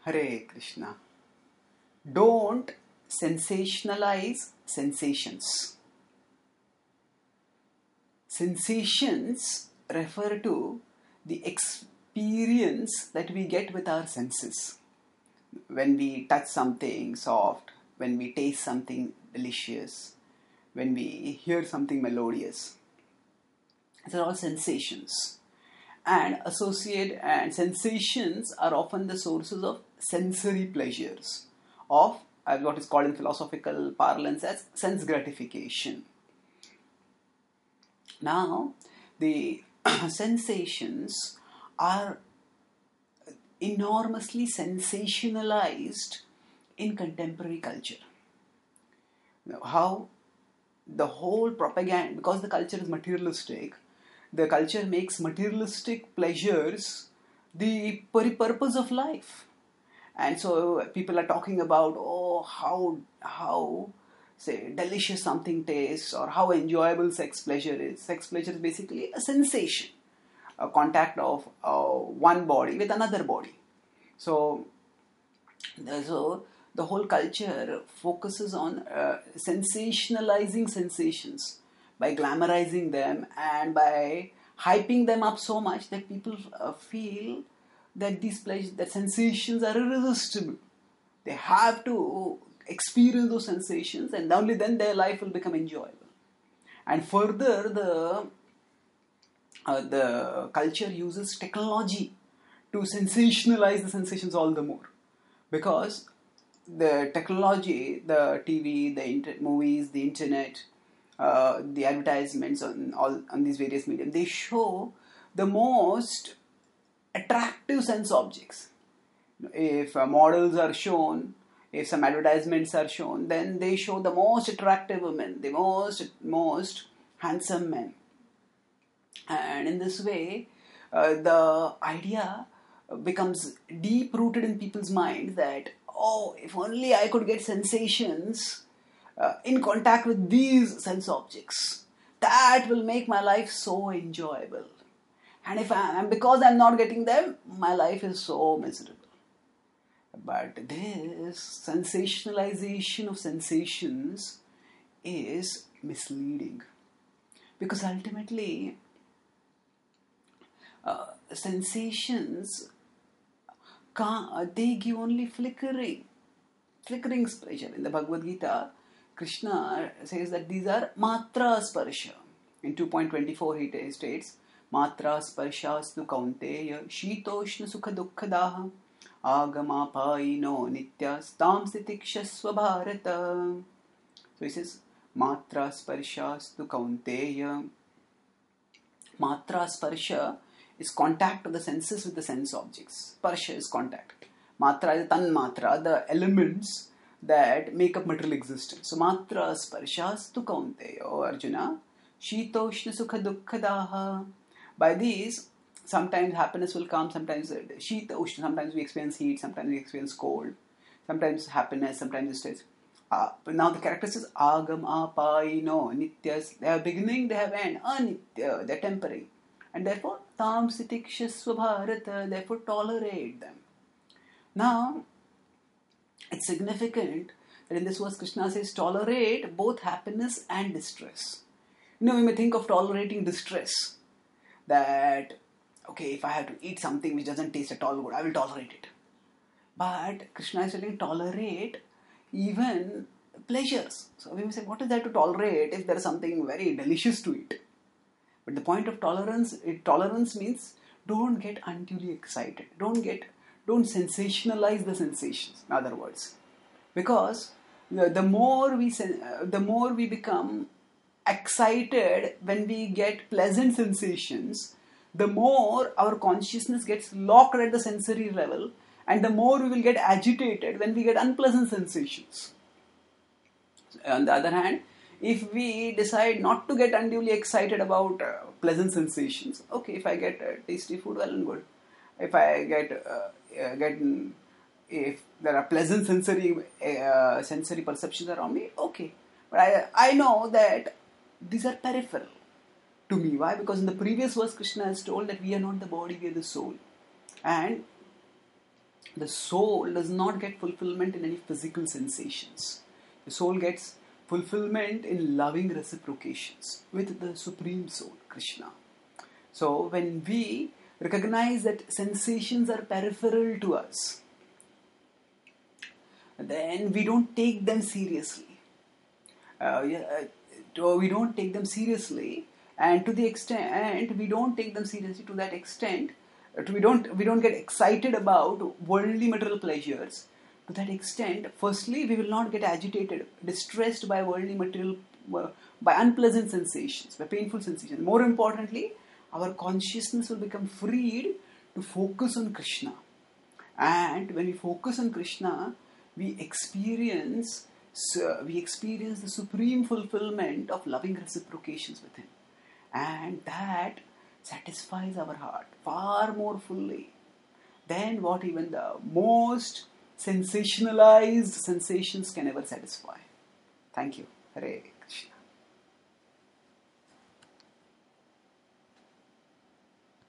Hare Krishna. Don't sensationalize sensations. Sensations refer to the experience that we get with our senses. When we touch something soft, when we taste something delicious, when we hear something melodious. These are all sensations. And sensations are often the sources of sensory pleasures, of what is called in philosophical parlance as sense gratification. Now, the sensations are enormously sensationalized in contemporary culture. How the whole propaganda, because the culture is materialistic, the culture makes materialistic pleasures the purpose of life. And so people are talking about, how say delicious something tastes, or how enjoyable sex pleasure is. Sex pleasure is basically a sensation, a contact of one body with another body. So the whole culture focuses on sensationalizing sensations by glamorizing them and by hyping them up so much that people feel that that sensations are irresistible. They have to experience those sensations, and only then their life will become enjoyable. And further, the culture uses technology to sensationalize the sensations all the more, because the technology, the TV, the movies, the internet, the advertisements on these various mediums, they show the most attractive sense objects. If models are shown, if some advertisements are shown, then they show the most attractive women, the most handsome men. And in this way, the idea becomes deep rooted in people's minds that, if only I could get sensations in contact with these sense objects, that will make my life so enjoyable. And because I'm not getting them, my life is so miserable. But this sensationalization of sensations is misleading, because ultimately sensations they give only flickering pleasure. In the Bhagavad Gita, Krishna says that these are matra sparsha. In 2.24 he states, matra sparshastu kaunteya shitoshna sukha dukkadaha agamapaino nityas tam sitikshasva bharata. So he says, matra sparshastu kaunteya. Matra sparsha is contact of the senses with the sense objects. Sparsha is contact. Matra is tanmatra, the elements that make up material existence. So matra sparshastu kaunteya, O Arjuna, shitoshna sukha dukkadaha. By these, sometimes happiness will come, sometimes shita ushna, sometimes we experience heat, sometimes we experience cold, sometimes happiness, sometimes stress. Now the character says agam apaino nityas. They have beginning, they have end. Anitya, they are temporary. And therefore, tam sitikshasva bharata, therefore tolerate them. Now, it's significant that in this verse Krishna says tolerate both happiness and distress. We may think of tolerating distress. That, if I have to eat something which doesn't taste at all good, I will tolerate it. But Krishna is telling tolerate even pleasures. So we may say, what is there to tolerate if there is something very delicious to eat? But the point of tolerance means don't get unduly excited. Don't sensationalize the sensations, in other words. Because the more we become excited when we get pleasant sensations, the more our consciousness gets locked at the sensory level, and the more we will get agitated when we get unpleasant sensations. On the other hand, if we decide not to get unduly excited about pleasant sensations, if I get tasty food, well and good. If I if there are pleasant sensory perceptions around me, okay. But I know that these are peripheral to me. Why? Because in the previous verse, Krishna has told that we are not the body, we are the soul. And The soul does not get fulfillment in any physical sensations. The soul gets fulfillment in loving reciprocations with the Supreme Soul, Krishna. So when we recognize that sensations are peripheral to us, then we don't take them seriously. We don't take them seriously, and to the extent we don't take them seriously, to that extent, we don't get excited about worldly material pleasures. To that extent, firstly, we will not get agitated, distressed by worldly material, by unpleasant sensations, by painful sensations. More importantly, our consciousness will become freed to focus on Krishna. And when we focus on Krishna, we experience the supreme fulfillment of loving reciprocations with Him. And that satisfies our heart far more fully than what even the most sensationalized sensations can ever satisfy. Thank you. Hare Krishna.